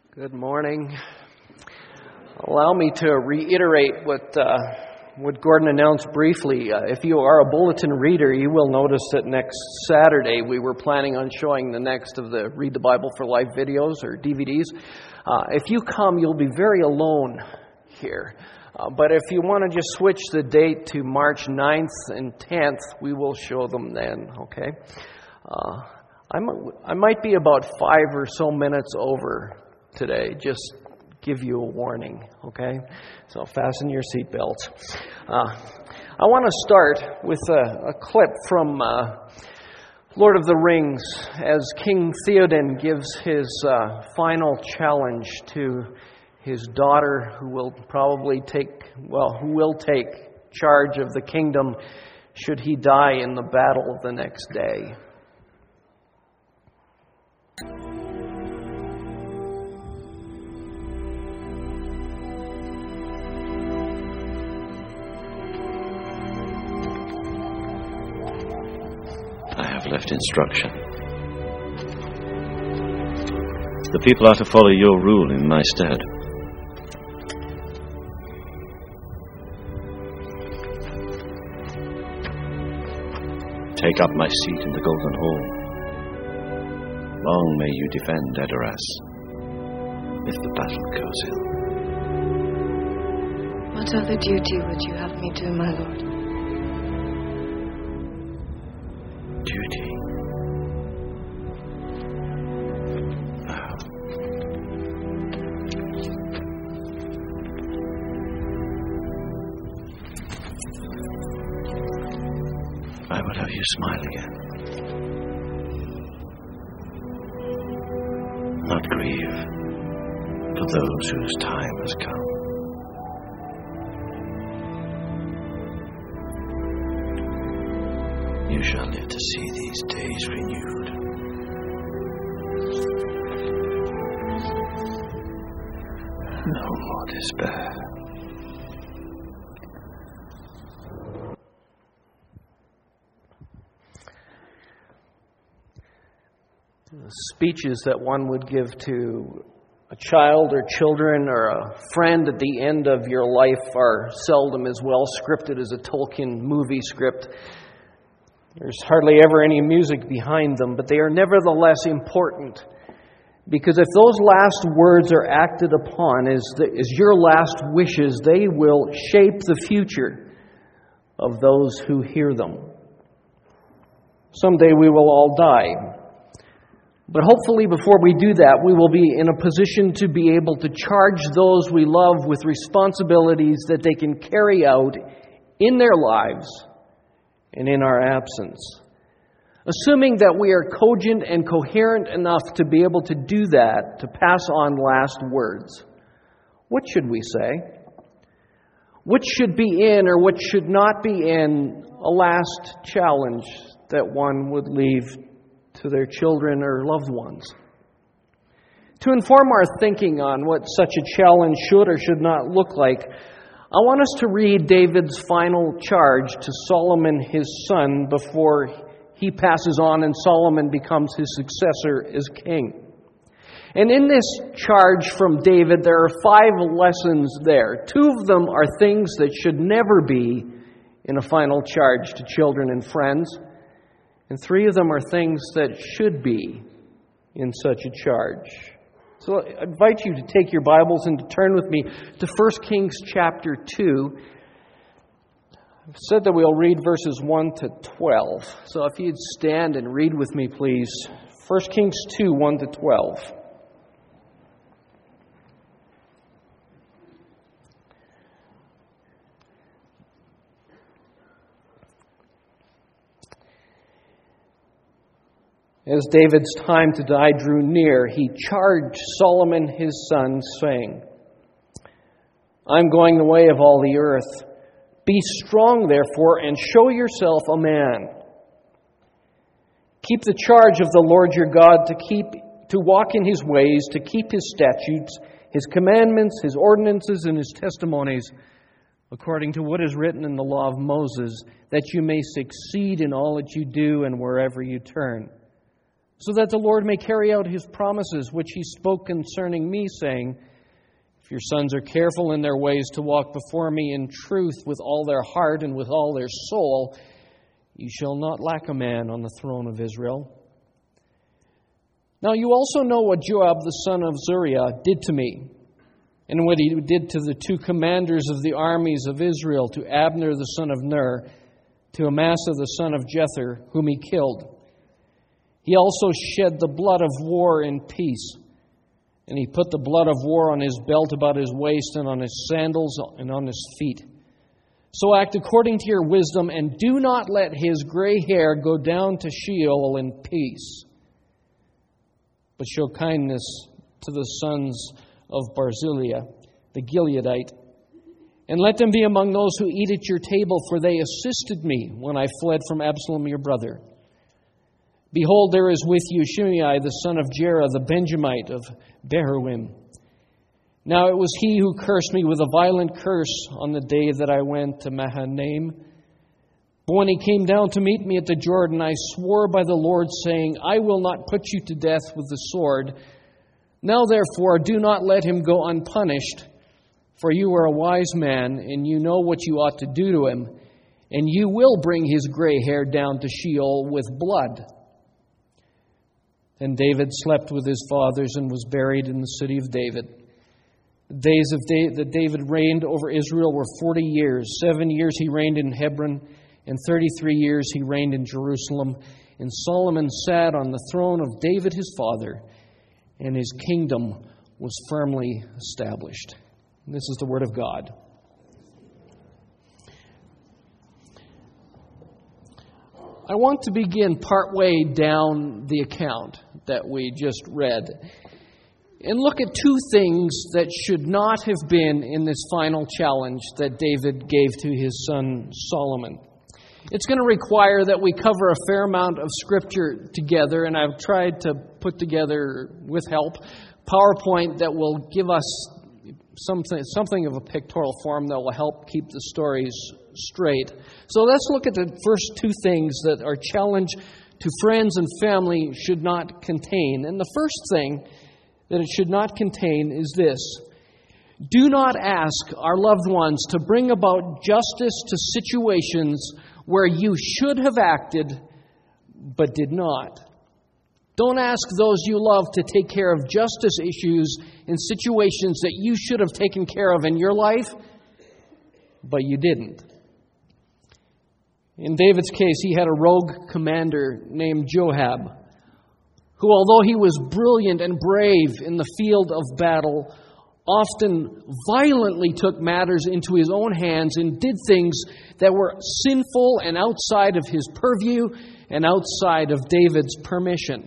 Good morning. Allow me to reiterate what Gordon announced briefly. If you are a bulletin reader, you will notice that next Saturday we were planning on showing the next of the Read the Bible for Life videos or DVDs. If you come, you'll be very alone here. But if you want to just switch the date to March 9th and 10th, we will show them then, okay? I might be about 5 or so minutes over today. Just give you a warning, okay? So fasten your seatbelts. I want to start with a clip from Lord of the Rings as King Theoden gives his final challenge to his daughter who will take charge of the kingdom should he die in the battle the next day. I have left instruction. The people are to follow your rule in my stead. Take up my seat in the Golden Hall. Long may you defend Edoras, if the battle goes ill. What other duty would you have me do, my lord? Duty? No. I would have you smile again. Not grieve for those whose time has come. You shall live to see these days renewed. No more despair. Speeches that one would give to a child or children or a friend at the end of your life are seldom as well scripted as a Tolkien movie script. There's hardly ever any music behind them, but they are nevertheless important. Because if those last words are acted upon as your last wishes, they will shape the future of those who hear them. Someday we will all die. But hopefully before we do that, we will be in a position to be able to charge those we love with responsibilities that they can carry out in their lives and in our absence. Assuming that we are cogent and coherent enough to be able to do that, to pass on last words, what should we say? What should be in or what should not be in a last challenge that one would leave to their children or loved ones? To inform our thinking on what such a challenge should or should not look like, I want us to read David's final charge to Solomon, his son, before he passes on and Solomon becomes his successor as king. And in this charge from David, there are 5 lessons there. 2 of them are things that should never be in a final charge to children and friends. And 3 of them are things that should be in such a charge. So I invite you to take your Bibles and to turn with me to 1 Kings chapter 2. I've said that we'll read verses 1 to 12. So if you'd stand and read with me, please. 1 Kings 2, 1 to 12. As David's time to die drew near, he charged Solomon his son, saying, I'm going the way of all the earth. Be strong, therefore, and show yourself a man. Keep the charge of the Lord your God to walk in his ways, to keep his statutes, his commandments, his ordinances, and his testimonies, according to what is written in the law of Moses, that you may succeed in all that you do and wherever you turn. so that the Lord may carry out His promises, which He spoke concerning me, saying, if your sons are careful in their ways to walk before me in truth with all their heart and with all their soul, you shall not lack a man on the throne of Israel. Now you also know what Joab the son of Zeruiah did to me, and what he did to the two commanders of the armies of Israel, to Abner the son of Ner, to Amasa the son of Jether, whom he killed. He also shed the blood of war in peace, and he put the blood of war on his belt about his waist and on his sandals and on his feet. So act according to your wisdom, and do not let his gray hair go down to Sheol in peace, but show kindness to the sons of Barzillai, the Gileadite, and let them be among those who eat at your table, for they assisted me when I fled from Absalom your brother. Behold, there is with you Shimei, the son of Jerah, the Benjamite of Behurim. Now it was he who cursed me with a violent curse on the day that I went to Mahanaim. But when he came down to meet me at the Jordan, I swore by the Lord, saying, I will not put you to death with the sword. Now therefore, do not let him go unpunished, for you are a wise man, and you know what you ought to do to him, and you will bring his gray hair down to Sheol with blood. Then David slept with his fathers and was buried in the city of David. The days that David reigned over Israel were 40 years. 7 years he reigned in Hebron, and 33 years he reigned in Jerusalem. And Solomon sat on the throne of David his father, and his kingdom was firmly established. And this is the word of God. I want to begin partway down the account that we just read and look at two things that should not have been in this final challenge that David gave to his son Solomon. It's going to require that we cover a fair amount of Scripture together, and I've tried to put together, with help, PowerPoint that will give us something of a pictorial form that will help keep the stories straight. So let's look at the first two things that our challenge to friends and family should not contain. And the first thing that it should not contain is this: do not ask our loved ones to bring about justice to situations where you should have acted but did not. Don't ask those you love to take care of justice issues in situations that you should have taken care of in your life, but you didn't. In David's case, he had a rogue commander named Joab, who, although he was brilliant and brave in the field of battle, often violently took matters into his own hands and did things that were sinful and outside of his purview and outside of David's permission.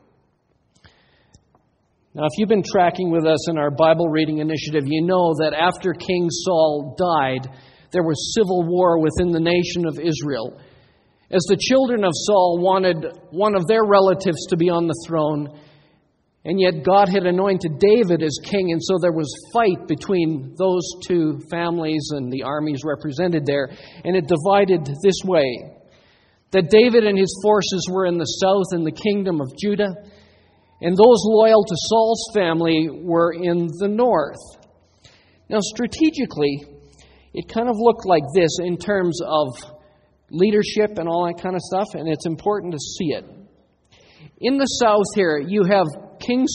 Now, if you've been tracking with us in our Bible reading initiative, you know that after King Saul died, there was civil war within the nation of Israel, as the children of Saul wanted one of their relatives to be on the throne, and yet God had anointed David as king, and so there was fight between those two families and the armies represented there, and it divided this way: that David and his forces were in the south in the kingdom of Judah, and those loyal to Saul's family were in the north. Now, strategically, it kind of looked like this in terms of leadership and all that kind of stuff, and it's important to see it. In the south here, you have King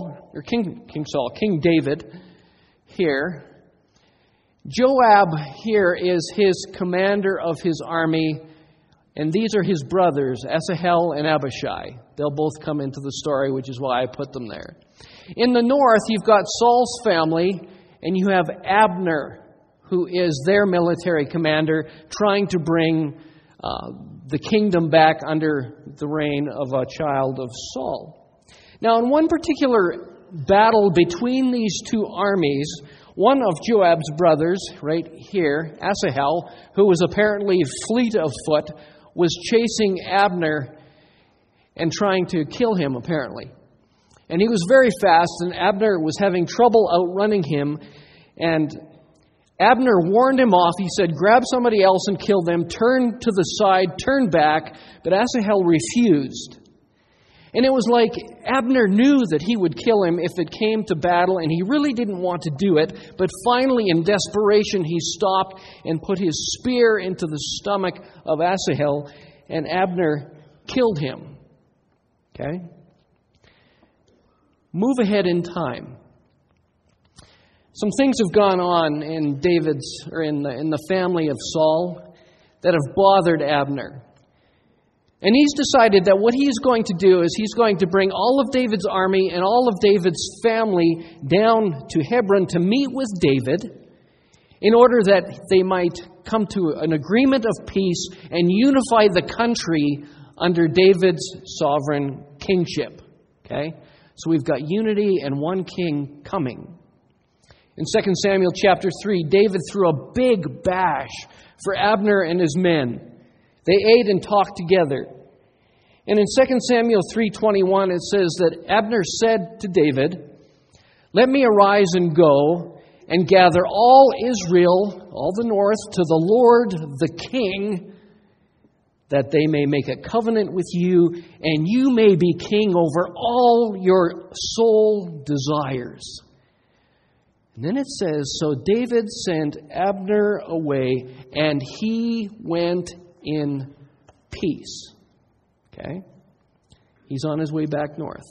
David here. Joab here is his commander of his army, and these are his brothers, Asahel and Abishai. They'll both come into the story, which is why I put them there. In the north, you've got Saul's family, and you have Abner, who is their military commander, trying to bring the kingdom back under the reign of a child of Saul. Now, in one particular battle between these two armies, one of Joab's brothers, right here, Asahel, who was apparently fleet of foot, was chasing Abner and trying to kill him, apparently. And he was very fast, and Abner was having trouble outrunning him, and Abner warned him off. He said, grab somebody else and kill them, turn to the side, turn back, but Asahel refused. And it was like Abner knew that he would kill him if it came to battle, and he really didn't want to do it. But finally, in desperation, he stopped and put his spear into the stomach of Asahel, and Abner killed him. Okay? Move ahead in time. Some things have gone on in the family of Saul that have bothered Abner. And he's decided that what he's going to do is he's going to bring all of David's army and all of David's family down to Hebron to meet with David in order that they might come to an agreement of peace and unify the country under David's sovereign kingship. Okay? So we've got unity and one king coming. In 2 Samuel chapter 3, David threw a big bash for Abner and his men. They ate and talked together. And in 2 Samuel 3:21, it says that Abner said to David, "Let me arise and go and gather all Israel, all the north, to the Lord the King, that they may make a covenant with you, and you may be king over all your soul desires." And then it says, "So David sent Abner away, and he went in peace." Okay? He's on his way back north.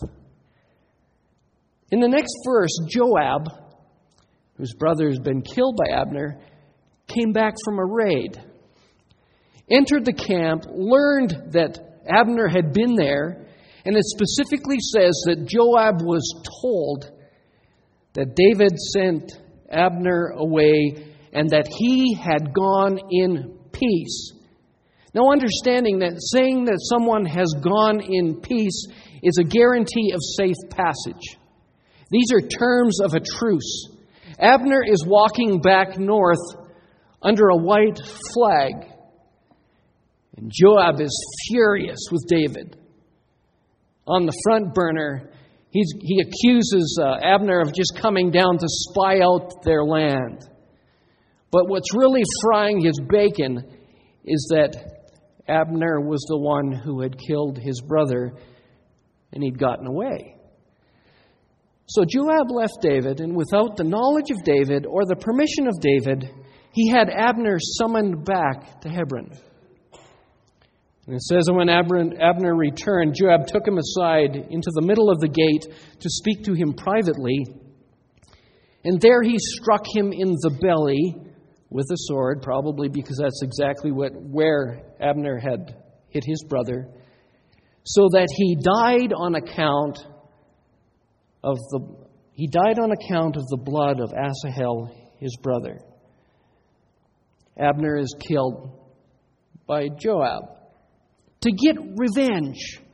In the next verse, Joab, whose brother has been killed by Abner, came back from a raid, entered the camp, learned that Abner had been there, and it specifically says that Joab was told that David sent Abner away and that he had gone in peace. Now, understanding that saying that someone has gone in peace is a guarantee of safe passage. These are terms of a truce. Abner is walking back north under a white flag, and Joab is furious with David. On the front burner, he accuses Abner of just coming down to spy out their land. But what's really frying his bacon is that Abner was the one who had killed his brother, and he'd gotten away. So Joab left David, and without the knowledge of David or the permission of David, he had Abner summoned back to Hebron. And it says that when Abner returned, Joab took him aside into the middle of the gate to speak to him privately. And there he struck him in the belly with a sword, probably because that's exactly where Abner had hit his brother, so that he died on account of the blood of Asahel, his brother. Abner is killed by Joab to get revenge.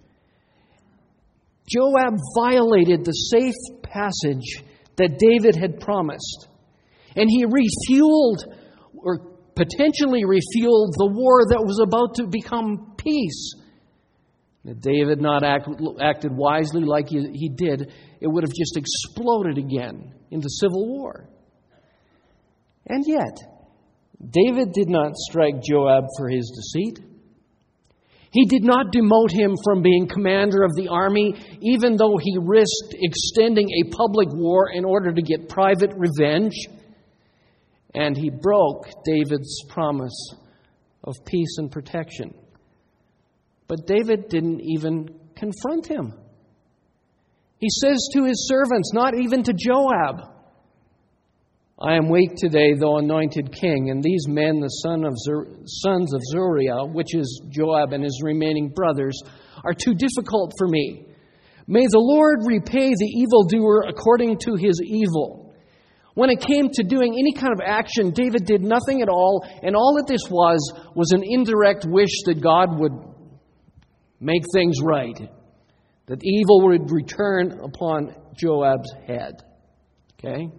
Joab violated the safe passage that David had promised, and he refueled or potentially refueled the war that was about to become peace. If David not acted wisely like he did, it would have just exploded again into civil war. And yet, David did not strike Joab for his deceit. He did not demote him from being commander of the army, even though he risked extending a public war in order to get private revenge. And he broke David's promise of peace and protection. But David didn't even confront him. He says to his servants, not even to Joab, "I am weak today, though anointed king, and these men, the sons of Zeruiah," which is Joab and his remaining brothers, "are too difficult for me. May the Lord repay the evildoer according to his evil." When it came to doing any kind of action, David did nothing at all, and all that this was an indirect wish that God would make things right, that evil would return upon Joab's head. Okay?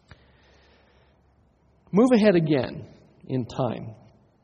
Move ahead again in time.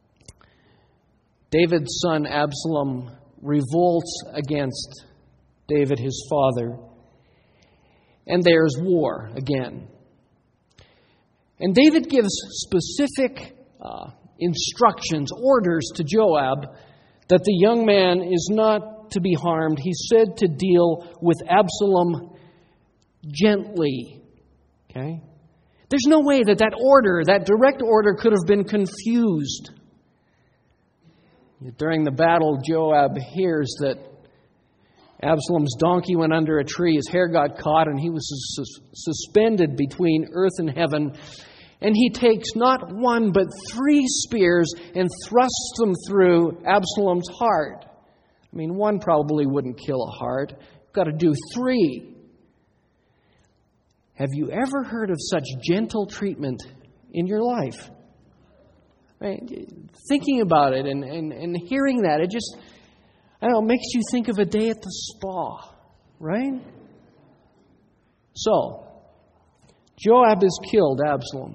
David's son Absalom revolts against David, his father, and there's war again. And David gives specific instructions, orders to Joab that the young man is not to be harmed. He's said to deal with Absalom gently. Okay? There's no way that order, that direct order, could have been confused. During the battle, Joab hears that Absalom's donkey went under a tree, his hair got caught, and he was suspended between earth and heaven. And he takes not one but 3 spears and thrusts them through Absalom's heart. I mean, one probably wouldn't kill a heart. You've got to do 3. Have you ever heard of such gentle treatment in your life? Right? Thinking about it and hearing that, it just, I don't know, makes you think of a day at the spa, right? So, Joab has killed Absalom.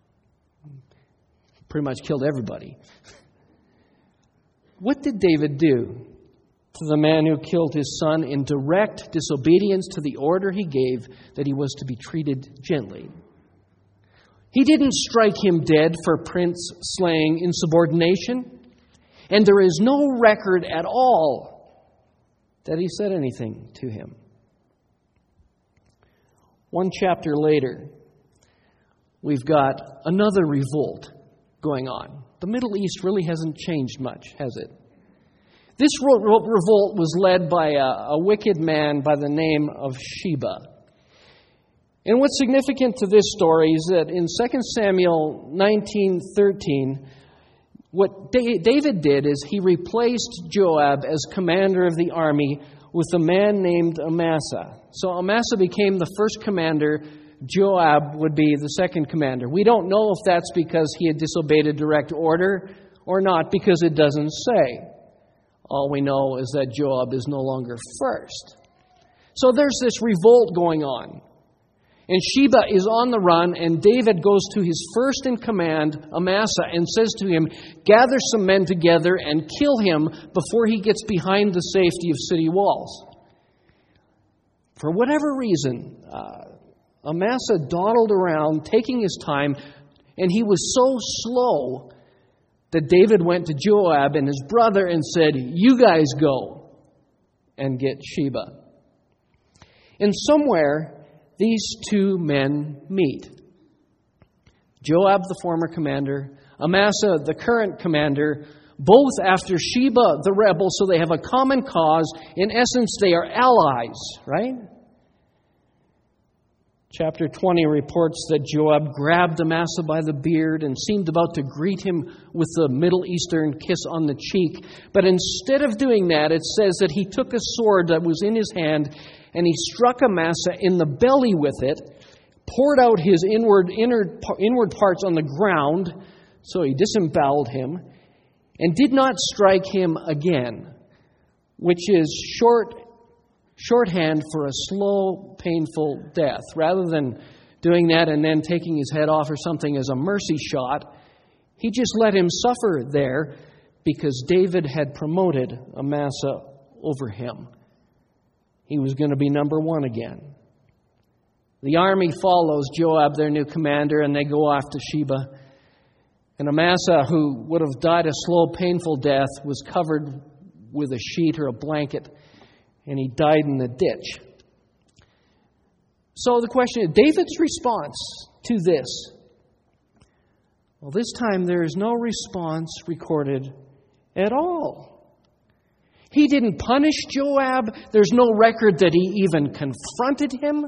Pretty much killed everybody. What did David do to the man who killed his son in direct disobedience to the order he gave that he was to be treated gently? He didn't strike him dead for prince-slaying insubordination, and there is no record at all that he said anything to him. One chapter later, we've got another revolt going on. The Middle East really hasn't changed much, has it? This revolt was led by a wicked man by the name of Sheba. And what's significant to this story is that in 2 Samuel 19:13, what David did is he replaced Joab as commander of the army with a man named Amasa. So Amasa became the first commander. Joab would be the second commander. We don't know if that's because he had disobeyed a direct order or not, because it doesn't say. All we know is that Joab is no longer first. So there's this revolt going on. And Sheba is on the run, and David goes to his first in command, Amasa, and says to him, gather some men together and kill him before he gets behind the safety of city walls. For whatever reason, Amasa dawdled around, taking his time, and he was so slow that David went to Joab and his brother and said, you guys go and get Sheba. And somewhere, these 2 men meet. Joab, the former commander, Amasa, the current commander, both after Sheba, the rebel, so they have a common cause. In essence, they are allies, right? Chapter 20 reports that Joab grabbed Amasa by the beard and seemed about to greet him with a Middle Eastern kiss on the cheek. But instead of doing that, it says that he took a sword that was in his hand and he struck Amasa in the belly with it, poured out his inward parts on the ground, so he disemboweled him, and did not strike him again, which is shorthand for a slow, painful death. Rather than doing that and then taking his head off or something as a mercy shot, he just let him suffer there because David had promoted Amasa over him. He was going to be number 1 again. The army follows Joab, their new commander, and they go after Sheba. And Amasa, who would have died a slow, painful death, was covered with a sheet or a blanket, and he died in the ditch. So the question is, David's response to this. Well, this time there is no response recorded at all. He didn't punish Joab. There's no record that he even confronted him.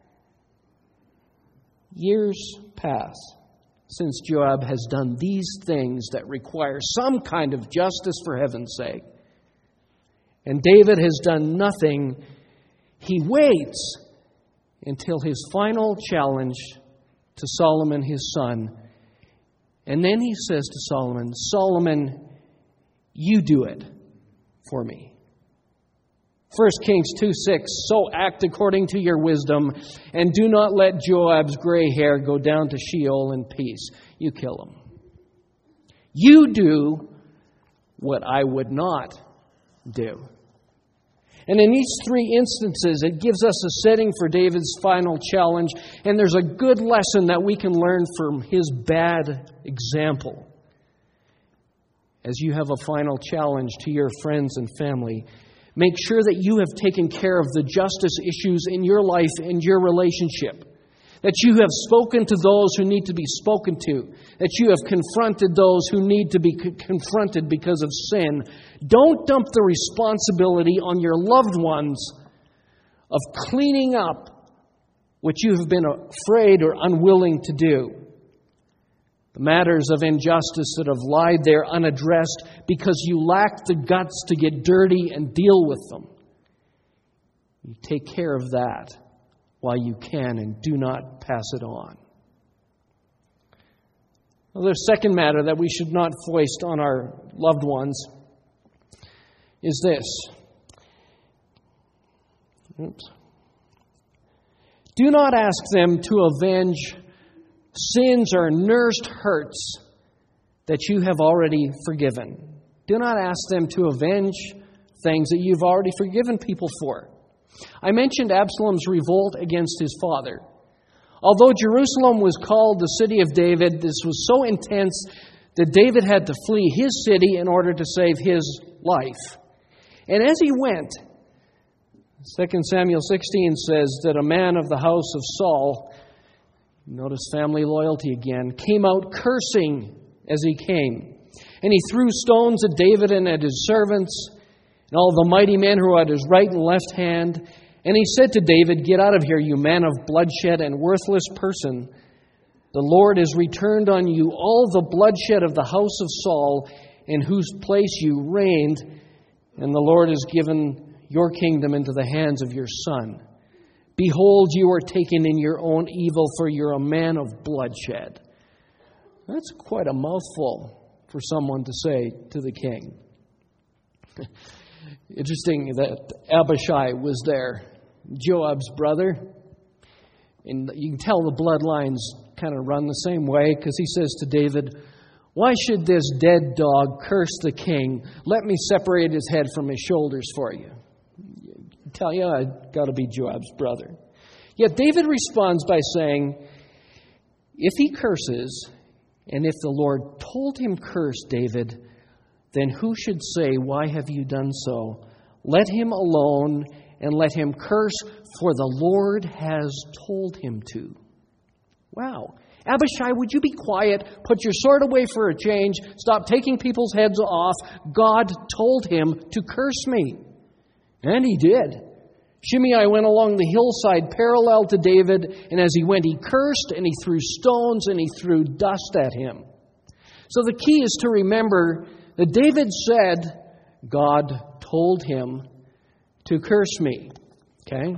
Years pass since Joab has done these things that require some kind of justice, for heaven's sake. And David has done nothing. He waits until his final challenge to Solomon, his son. And then he says to Solomon, Solomon, you do it for me. 1 Kings 2:6, so act according to your wisdom, and do not let Joab's gray hair go down to Sheol in peace. You kill him. You do what I would not do. And in these 3 instances, it gives us a setting for David's final challenge, and there's a good lesson that we can learn from his bad example. As you have a final challenge to your friends and family, Make sure that you have taken care of the justice issues in your life and your relationship. That you have spoken to those who need to be spoken to. That you have confronted those who need to be confronted because of sin. Don't dump the responsibility on your loved ones of cleaning up what you have been afraid or unwilling to do. The matters of injustice that have lied there unaddressed because you lack the guts to get dirty and deal with them. You take care of that while you can and do not pass it on. Well, the second matter that we should not foist on our loved ones is this. Do not ask them to avenge sins or nursed hurts that you have already forgiven. Do not ask them to avenge things that you've already forgiven people for. I mentioned Absalom's revolt against his father. Although Jerusalem was called the city of David, this was so intense that David had to flee his city in order to save his life. And as he went, 2 Samuel 16 says that a man of the house of Saul, notice family loyalty again, came out cursing as he came. And he threw stones at David and at his servants and all the mighty men who were at his right and left hand. And he said to David, "Get out of here, you man of bloodshed and worthless person. The Lord has returned on you all the bloodshed of the house of Saul, in whose place you reigned, and the Lord has given your kingdom into the hands of your son. Behold, you are taken in your own evil, for you're a man of bloodshed." That's quite a mouthful for someone to say to the king. Interesting that Abishai was there, Joab's brother. And you can tell the bloodlines kind of run the same way, because he says to David, "Why should this dead dog curse the king? Let me separate his head from his shoulders for you." I tell you, I've got to be Joab's brother. Yet David responds by saying, if he curses, and if the Lord told him curse David, then who should say, "Why have you done so?" Let him alone and let him curse, for the Lord has told him to. Wow. Abishai, would you be quiet? Put your sword away for a change. Stop taking people's heads off. God told him to curse me. And he did. Shimei went along the hillside parallel to David, and as he went, he cursed, and he threw stones, and he threw dust at him. So the key is to remember that David said, God told him to curse me. Okay?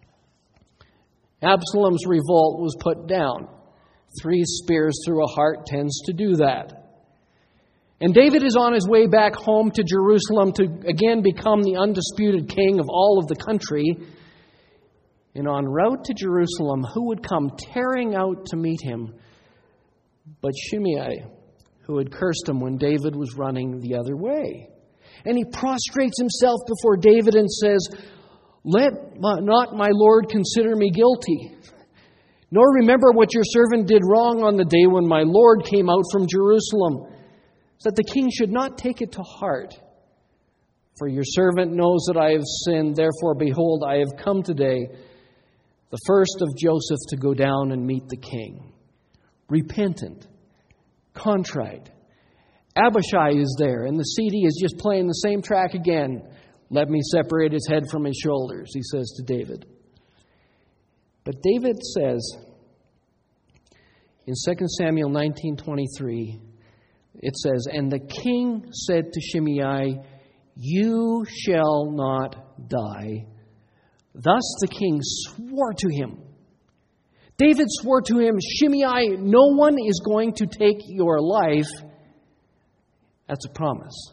Absalom's revolt was put down. 3 spears through a heart tends to do that. And David is on his way back home to Jerusalem to again become the undisputed king of all of the country. And en route to Jerusalem, who would come tearing out to meet him but Shimei, who had cursed him when David was running the other way. And he prostrates himself before David and says, "Let not my Lord consider me guilty, nor remember what your servant did wrong on the day when my Lord came out from Jerusalem, so that the king should not take it to heart. For your servant knows that I have sinned. Therefore, behold, I have come today, the first of Joseph, to go down and meet the king." Repentant, contrite. Abishai is there, and the CD is just playing the same track again. "Let me separate his head from his shoulders," he says to David. But David says in 2 Samuel 19:23, it says, "And the king said to Shimei, 'You shall not die.' Thus the king swore to him." David swore to him, "Shimei, no one is going to take your life." That's a promise.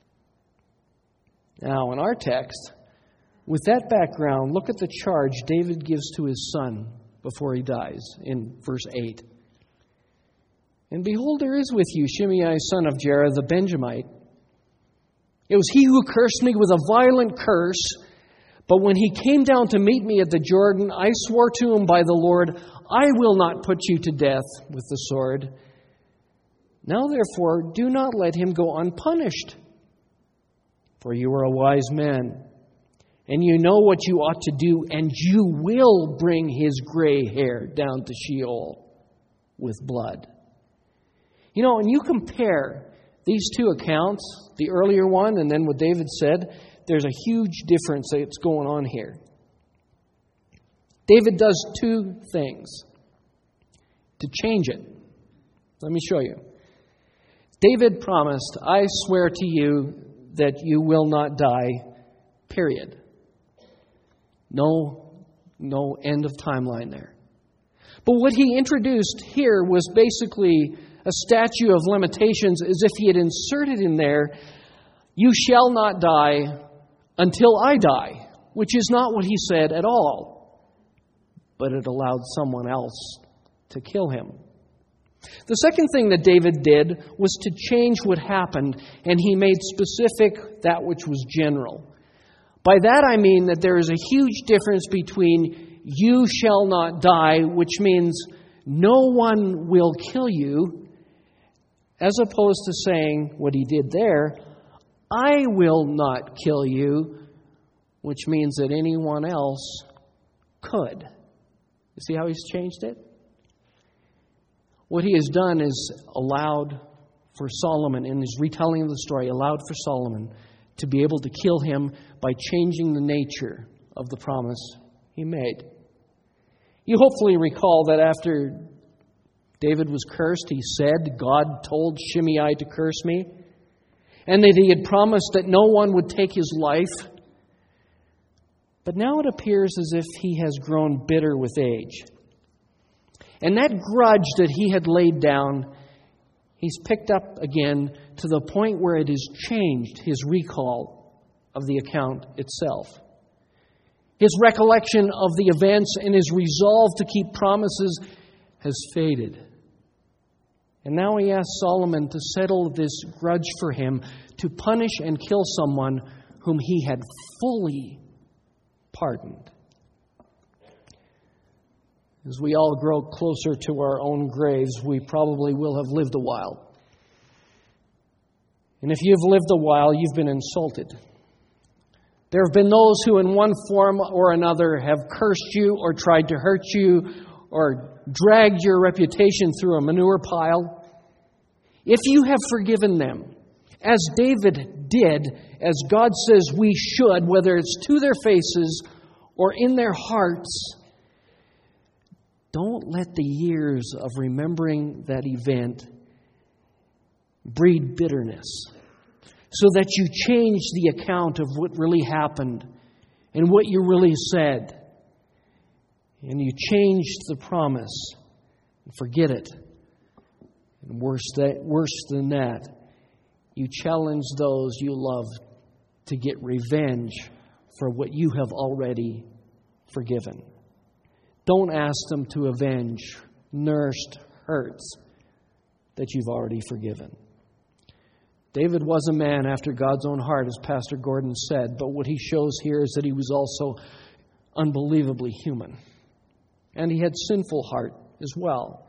Now, in our text, with that background, look at the charge David gives to his son before he dies in verse 8. "And behold, there is with you Shimei, son of Jerah, the Benjamite. It was he who cursed me with a violent curse. But when he came down to meet me at the Jordan, I swore to him by the Lord, I will not put you to death with the sword. Now, therefore, do not let him go unpunished. For you are a wise man, and you know what you ought to do, and you will bring his gray hair down to Sheol with blood. You know, when you compare these two accounts, the earlier one and then what David said, there's a huge difference that's going on here. David does two things to change it. Let me show you. David promised, I swear to you that you will not die, period. No end of timeline there. But what he introduced here was basically a statute of limitations, as if he had inserted in there, you shall not die until I die, which is not what he said at all. But it allowed someone else to kill him. The second thing that David did was to change what happened, and he made specific that which was general. By that I mean that there is a huge difference between you shall not die, which means no one will kill you, as opposed to saying what he did there, I will not kill you, which means that anyone else could. You see how he's changed it? What he has done is allowed for Solomon, in his retelling of the story, allowed for Solomon to be able to kill him by changing the nature of the promise he made. You hopefully recall that after David was cursed, he said, God told Shimei to curse me, and that he had promised that no one would take his life. But now it appears as if he has grown bitter with age. And that grudge that he had laid down, he's picked up again to the point where it has changed his recall of the account itself. His recollection of the events and his resolve to keep promises has faded. And now he asks Solomon to settle this grudge for him, to punish and kill someone whom he had fully pardoned. As we all grow closer to our own graves, we probably will have lived a while. And if you've lived a while, you've been insulted. There have been those who in one form or another have cursed you or tried to hurt you or dragged your reputation through a manure pile. If you have forgiven them, as David did, as God says we should, whether it's to their faces or in their hearts, don't let the years of remembering that event breed bitterness, so that you change the account of what really happened and what you really said. And you change the promise and forget it. And worse than that, you challenge those you love to get revenge for what you have already forgiven. Don't ask them to avenge nursed hurts that you've already forgiven. David was a man after God's own heart, as Pastor Gordon said, but what he shows here is that he was also unbelievably human. And he had sinful heart as well.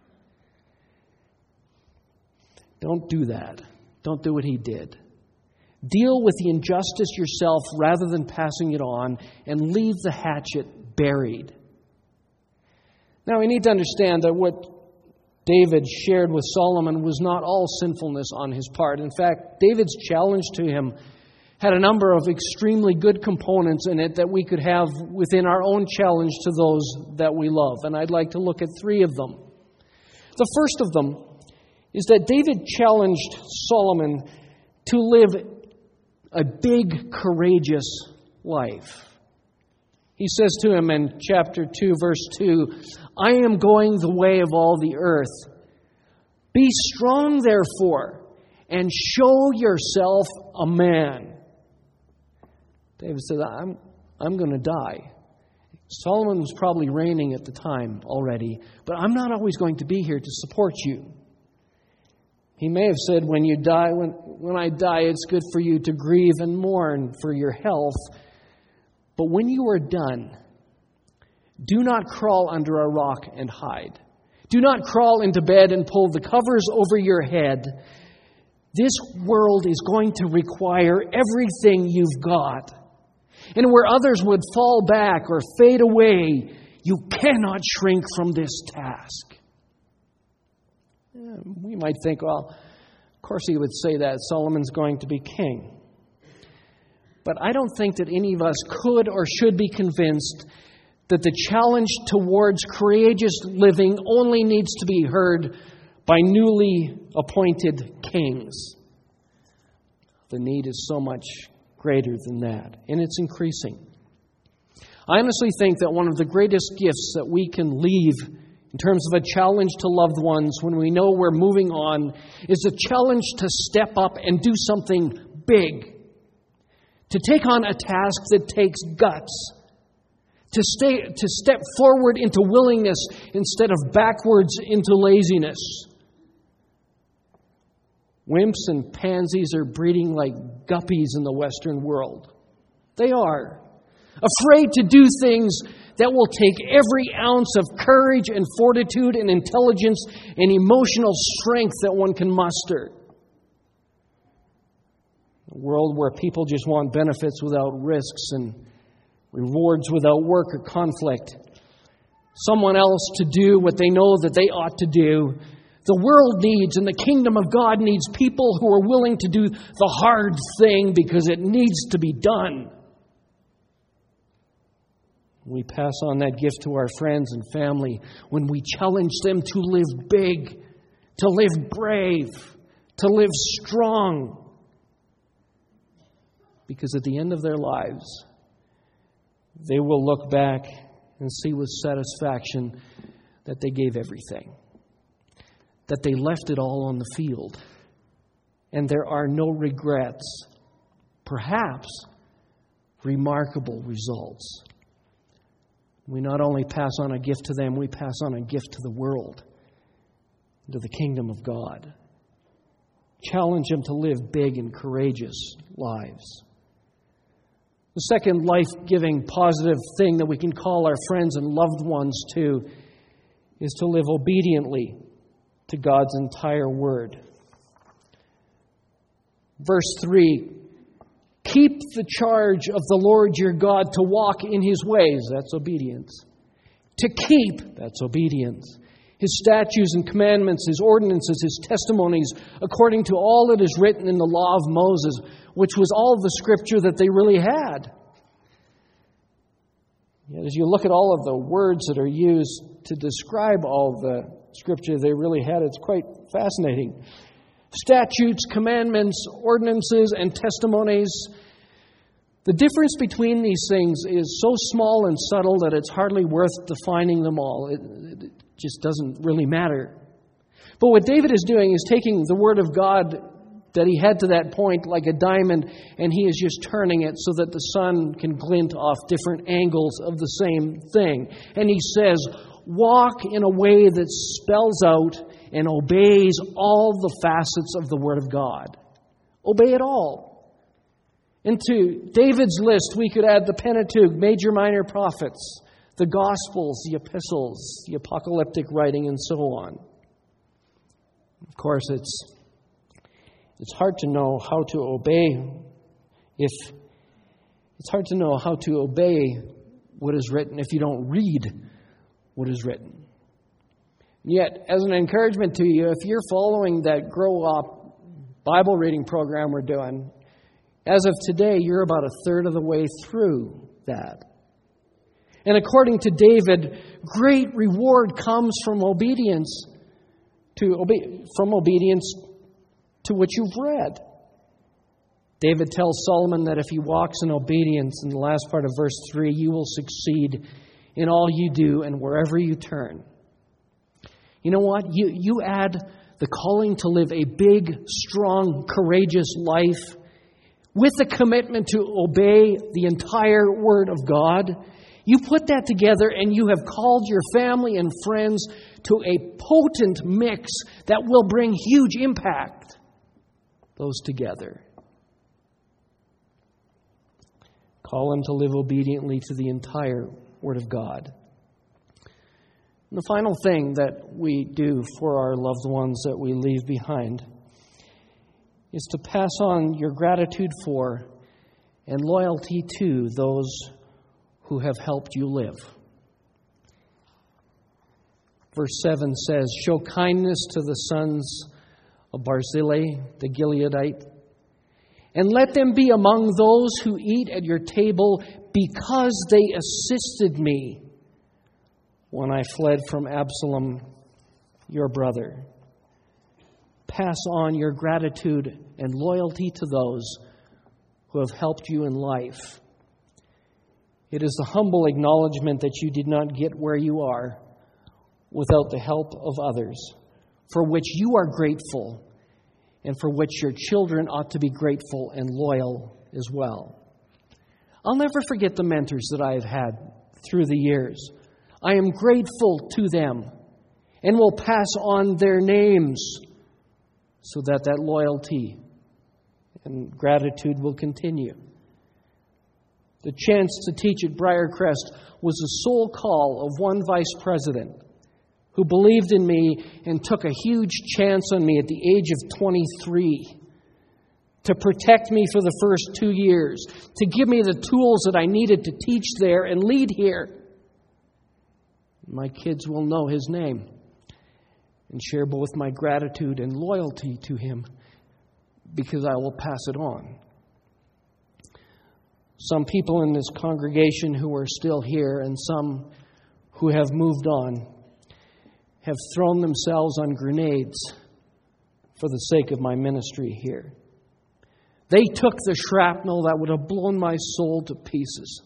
Don't do that. Don't do what he did. Deal with the injustice yourself rather than passing it on, and leave the hatchet buried. Now, we need to understand that what David shared with Solomon was not all sinfulness on his part. In fact, David's challenge to him had a number of extremely good components in it that we could have within our own challenge to those that we love. And I'd like to look at three of them. The first of them is that David challenged Solomon to live a big, courageous life. He says to him in chapter 2, verse 2, I am going the way of all the earth. Be strong, therefore, and show yourself a man. David said, I'm going to die. Solomon was probably reigning at the time already, but I'm not always going to be here to support you. He may have said, when you die, when I die, it's good for you to grieve and mourn for your health. But when you are done, do not crawl under a rock and hide. Do not crawl into bed and pull the covers over your head. This world is going to require everything you've got. And where others would fall back or fade away, you cannot shrink from this task. We might think, well, of course he would say that. Solomon's going to be king. But I don't think that any of us could or should be convinced that the challenge towards courageous living only needs to be heard by newly appointed kings. The need is so much greater than that, and it's increasing. I honestly think that one of the greatest gifts that we can leave in terms of a challenge to loved ones when we know we're moving on is a challenge to step up and do something big. To take on a task that takes guts. To step forward into willingness instead of backwards into laziness. Wimps and pansies are breeding like guppies in the Western world. They are. Afraid to do things that will take every ounce of courage and fortitude and intelligence and emotional strength that one can muster. A world where people just want benefits without risks and rewards without work or conflict. Someone else to do what they know that they ought to do. The world needs and the kingdom of God needs people who are willing to do the hard thing because it needs to be done. We pass on that gift to our friends and family when we challenge them to live big, to live brave, to live strong. Because at the end of their lives, they will look back and see with satisfaction that they gave everything. That they left it all on the field. And there are no regrets. Perhaps remarkable results. We not only pass on a gift to them, we pass on a gift to the world, to the kingdom of God. Challenge them to live big and courageous lives. The second life-giving, positive thing that we can call our friends and loved ones to is to live obediently to God's entire word. Verse 3, keep the charge of the Lord your God to walk in his ways. That's obedience. To keep, that's obedience. His statutes and commandments, his ordinances, his testimonies, according to all that is written in the law of Moses, which was all the scripture that they really had. Yet as you look at all of the words that are used to describe all the scripture they really had, it's quite fascinating. Statutes, commandments, ordinances, and testimonies. The difference between these things is so small and subtle that it's hardly worth defining them all. It just doesn't really matter. But what David is doing is taking the Word of God that he had to that point like a diamond, and he is just turning it so that the sun can glint off different angles of the same thing. And he says, walk in a way that spells out and obeys all the facets of the Word of God. Obey it all. And to David's list, we could add the Pentateuch, major, minor prophets, the Gospels, the epistles, the apocalyptic writing, and so on. Of course, it's hard to know how to obey it's hard to know how to obey what is written if you don't read what is written. Yet, as an encouragement to you, if you're following that Grow Up Bible reading program we're doing, as of today, you're about a third of the way through that. And according to David, great reward comes from obedience to what you've read. David tells Solomon that if he walks in obedience, in the last part of verse 3, you will succeed in all you do and wherever you turn. You know what? You add the calling to live a big, strong, courageous life with the commitment to obey the entire Word of God. You put that together and you have called your family and friends to a potent mix that will bring huge impact. Those together. Call them to live obediently to the entire Word of God. And the final thing that we do for our loved ones that we leave behind is to pass on your gratitude for and loyalty to those who have helped you live. Verse 7 says, show kindness to the sons of Barzillai, the Gileadite, and let them be among those who eat at your table because they assisted me when I fled from Absalom, your brother. Pass on your gratitude and loyalty to those who have helped you in life. It is the humble acknowledgement that you did not get where you are without the help of others, for which you are grateful and for which your children ought to be grateful and loyal as well. I'll never forget the mentors that I have had through the years. I am grateful to them and will pass on their names so that loyalty and gratitude will continue. The chance to teach at Briarcrest was a sole call of one vice president who believed in me and took a huge chance on me at the age of 23 to protect me for the first 2 years, to give me the tools that I needed to teach there and lead here. My kids will know his name and share both my gratitude and loyalty to him because I will pass it on. Some people in this congregation who are still here and some who have moved on have thrown themselves on grenades for the sake of my ministry here. They took the shrapnel that would have blown my soul to pieces.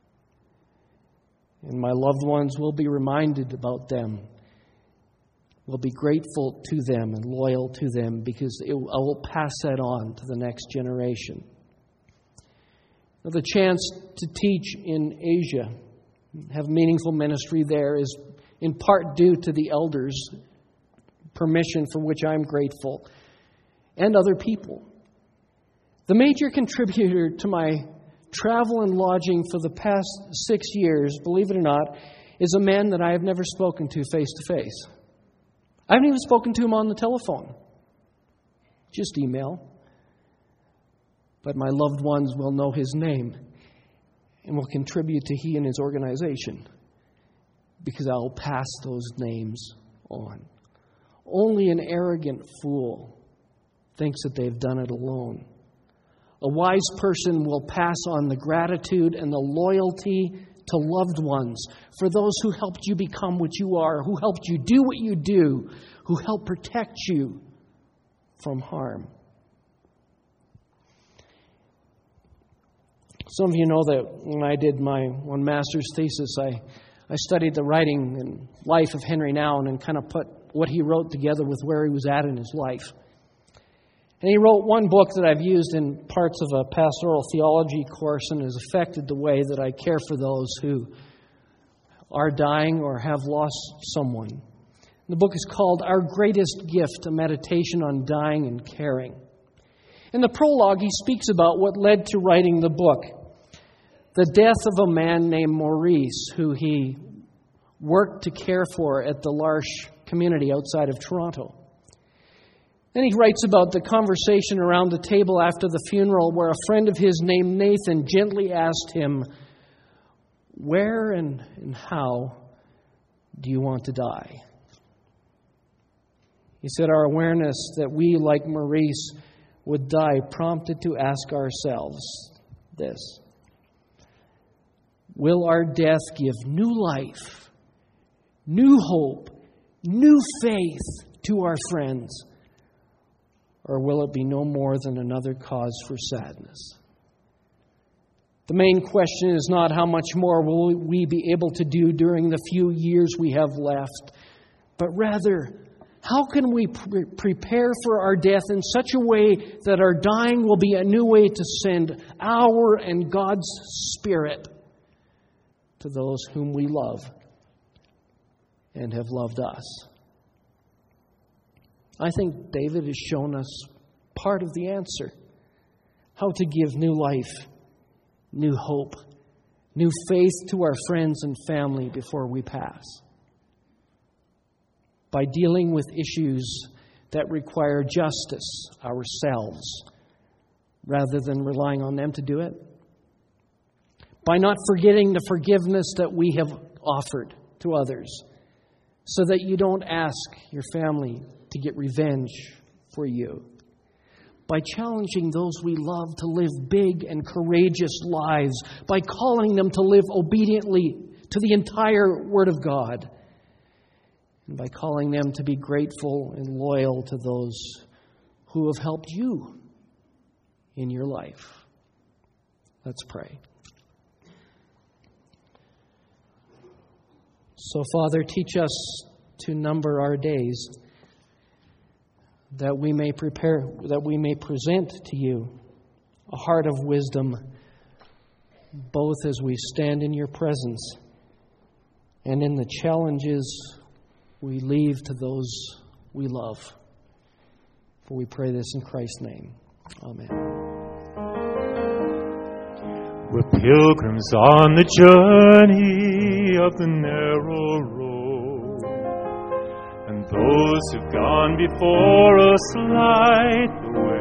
And my loved ones will be reminded about them, will be grateful to them and loyal to them because I will pass that on to the next generation. Now, the chance to teach in Asia, have meaningful ministry there, is in part due to the elders' permission, for which I'm grateful, and other people. The major contributor to my travel and lodging for the past 6 years, believe it or not, is a man that I have never spoken to face to face. I haven't even spoken to him on the telephone, just email. But my loved ones will know his name and will contribute to he and his organization because I will pass those names on. Only an arrogant fool thinks that they've done it alone. A wise person will pass on the gratitude and the loyalty to loved ones for those who helped you become what you are, who helped you do what you do, who helped protect you from harm. Some of you know that when I did my one master's thesis, I studied the writing and life of Henry Nouwen and kind of put what he wrote together with where he was at in his life. And he wrote one book that I've used in parts of a pastoral theology course and has affected the way that I care for those who are dying or have lost someone. The book is called Our Greatest Gift, a meditation on dying and caring. In the prologue, he speaks about what led to writing the book. The death of a man named Maurice, who he worked to care for at the L'Arche community outside of Toronto. Then he writes about the conversation around the table after the funeral where a friend of his named Nathan gently asked him, "Where and how do you want to die?" He said, our awareness that we, like Maurice, would die prompted to ask ourselves this: will our death give new life, new hope, new faith to our friends? Or will it be no more than another cause for sadness? The main question is not how much more will we be able to do during the few years we have left, but rather, how can we prepare for our death in such a way that our dying will be a new way to send our and God's Spirit to those whom we love and have loved us? I think David has shown us part of the answer. How to give new life, new hope, new faith to our friends and family before we pass. By dealing with issues that require justice ourselves, rather than relying on them to do it, by not forgetting the forgiveness that we have offered to others, so that you don't ask your family to get revenge for you. By challenging those we love to live big and courageous lives, by calling them to live obediently to the entire Word of God, and by calling them to be grateful and loyal to those who have helped you in your life. Let's pray. So, Father, teach us to number our days, that we may present to you a heart of wisdom, both as we stand in your presence and in the challenges we leave to those we love. For we pray this in Christ's name. Amen. We're pilgrims on the journey of the narrow road, and those who've gone before us light the way.